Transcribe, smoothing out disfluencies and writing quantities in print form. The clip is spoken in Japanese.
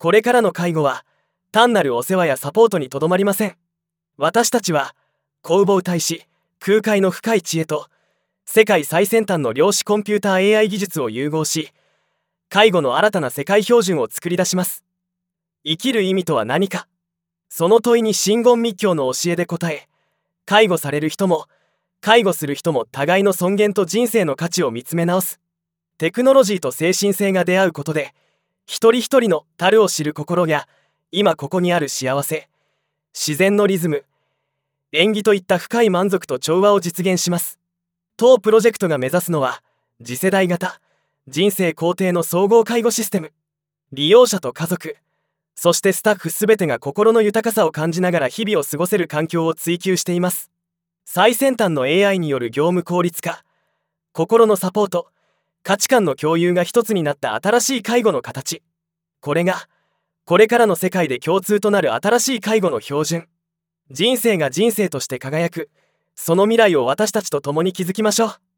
これからの介護は単なるお世話やサポートにとどまりません。私たちは弘法大師空海の深い知恵と世界最先端の量子コンピューター AI 技術を融合し、介護の新たな世界標準を作り出します。生きる意味とは何か、その問いに真言密教の教えで答え、介護される人も介護する人も互いの尊厳と人生の価値を見つめ直す。テクノロジーと精神性が出会うことで、一人一人の足を知る心や今ここにある幸せ、自然のリズム、縁起といった深い満足と調和を実現します。当プロジェクトが目指すのは次世代型人生肯定の総合介護システム。利用者と家族、そしてスタッフすべてが心の豊かさを感じながら日々を過ごせる環境を追求しています。最先端の AI による業務効率化、心のサポート、価値観の共有が一つになった新しい介護の形。これがこれからの世界で共通となる新しい介護の標準。人生が人生として輝く、その未来を私たちと共に築きましょう。